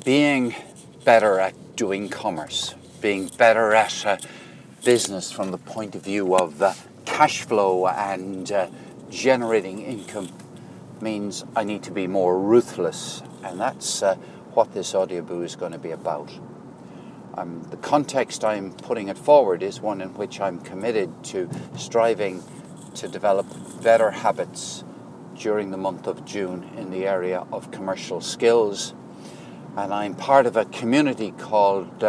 being better at doing commerce, being better at business from the point of view of cash flow and generating income means I need to be more ruthless, and that's what this Audioboo is going to be about. The context I'm putting it forward is one in which I'm committed to striving to develop better habits during the month of June in the area of commercial skills. And I'm part of a community called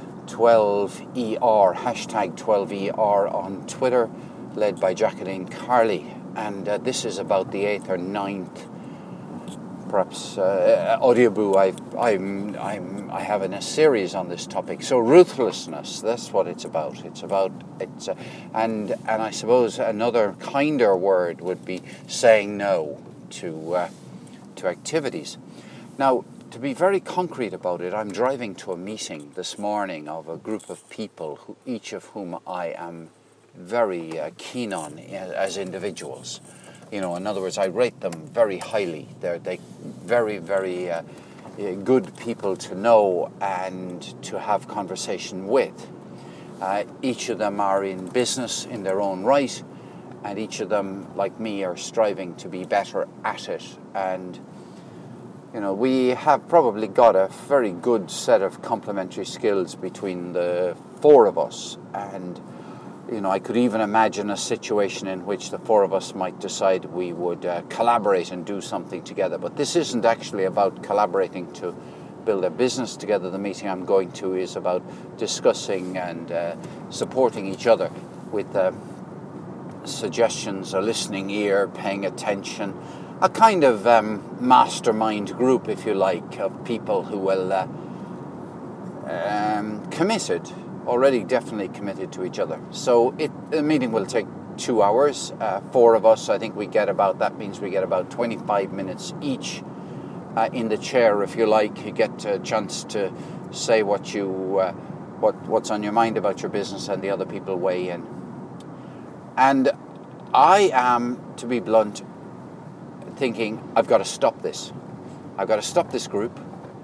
12ER, hashtag 12ER on Twitter, led by Jacqueline Carley. And this is about the 8th or 9th, perhaps, Audioboo I have in a series on this topic. So ruthlessness, that's what it's about. And I suppose another kinder word would be saying no to activities. Now, to be very concrete about it, I'm driving to a meeting this morning of a group of people, each of whom I am very keen on as individuals. In other words, I rate them very highly. They're very, very good people to know and to have conversation with. Each of them are in business in their own right, and each of them, like me, are striving to be better at it. And we have probably got a very good set of complementary skills between the four of us. And, I could even imagine a situation in which the four of us might decide we would collaborate and do something together. But this isn't actually about collaborating to build a business together. The meeting I'm going to is about discussing and supporting each other with suggestions, a listening ear, paying attention, a kind of mastermind group, if you like, of people who will already definitely committed to each other. So the meeting will take 2 hours. Four of us, I think that means we get about 25 minutes each in the chair, if you like. You get a chance to say what's on your mind about your business, and the other people weigh in. And I am, to be blunt, thinking I've got to stop this. I've got to stop this group,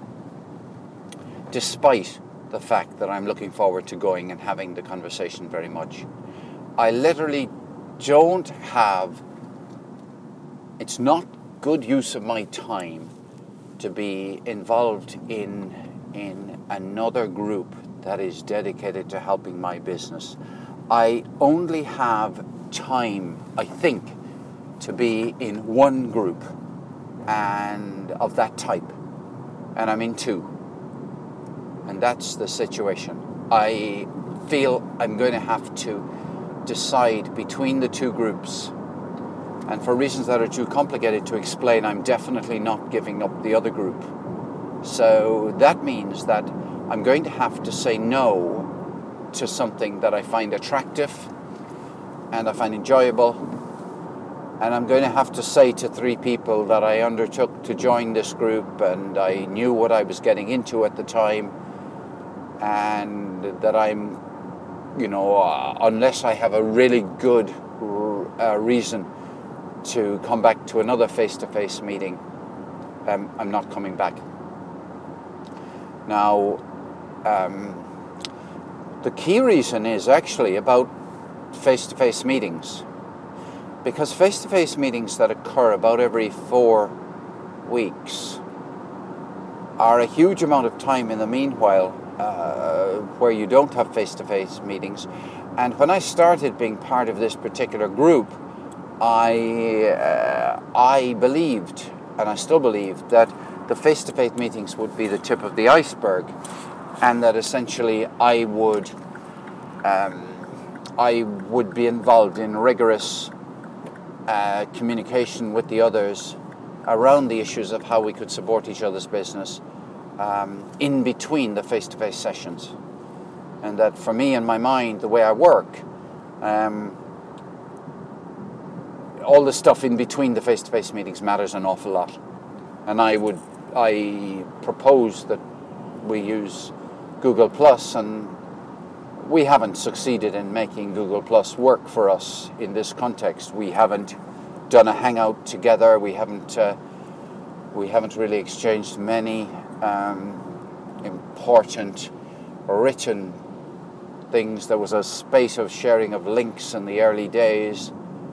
despite the fact that I'm looking forward to going and having the conversation very much. I literally don't have, it's not good use of my time to be involved in another group that is dedicated to helping my business. I only have time, I think, to be in one group and of that type, and I'm in two. And that's the situation. I feel I'm going to have to decide between the two groups. And for reasons that are too complicated to explain, I'm definitely not giving up the other group. So that means that I'm going to have to say no to something that I find attractive and I find enjoyable. And I'm going to have to say to 3 people that I undertook to join this group, and I knew what I was getting into at the time, and that I'm, unless I have a really good reason to come back to another face-to-face meeting, I'm not coming back. Now, the key reason is actually about face-to-face meetings, because face-to-face meetings that occur about every 4 weeks are a huge amount of time in the meanwhile where you don't have face-to-face meetings. And when I started being part of this particular group, I believed, and I still believe, that the face-to-face meetings would be the tip of the iceberg, and that essentially I would be involved in rigorous communication with the others around the issues of how we could support each other's business in between the face-to-face sessions. And that for me, in my mind, the way I work, all the stuff in between the face-to-face meetings matters an awful lot. And I propose that we use Google Plus, and we haven't succeeded in making Google Plus work for us in this context. We haven't done a hangout together. We haven't really exchanged many important written things. There was a space of sharing of links in the early days.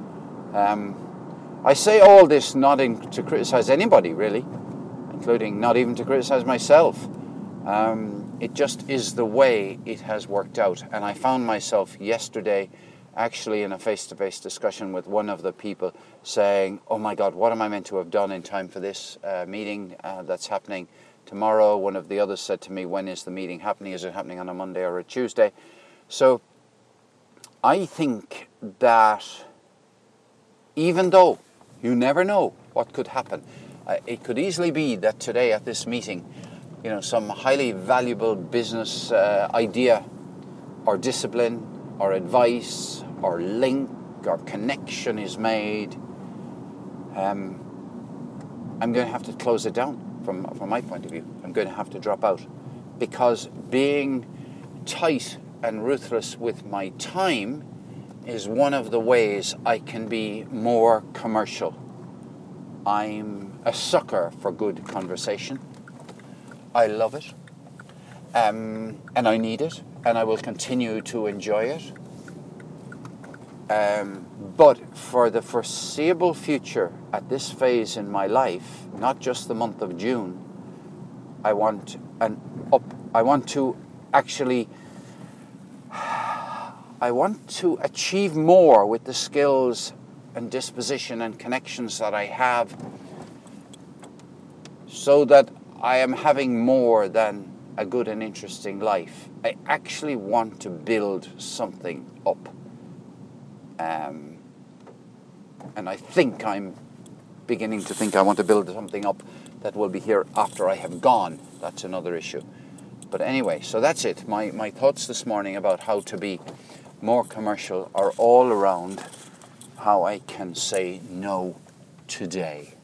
I say all this not to criticize anybody, really, including not even to criticize myself. It just is the way it has worked out. And I found myself yesterday actually in a face-to-face discussion with one of the people saying, oh my God, what am I meant to have done in time for this meeting that's happening tomorrow? One of the others said to me, when is the meeting happening? Is it happening on a Monday or a Tuesday? So I think that even though you never know what could happen, it could easily be that today at this meeting, some highly valuable business idea or discipline or advice or link or connection is made. I'm going to have to close it down from my point of view. I'm going to have to drop out, because being tight and ruthless with my time is one of the ways I can be more commercial. I'm a sucker for good conversation. I love it, and I need it, and I will continue to enjoy it. But for the foreseeable future, at this phase in my life, not just the month of June, I want to achieve more with the skills and disposition and connections that I have, so that I am having more than a good and interesting life. I actually want to build something up. And I think I'm beginning to think I want to build something up that will be here after I have gone. That's another issue. But anyway, so that's it. My thoughts this morning about how to be more commercial are all around how I can say no today.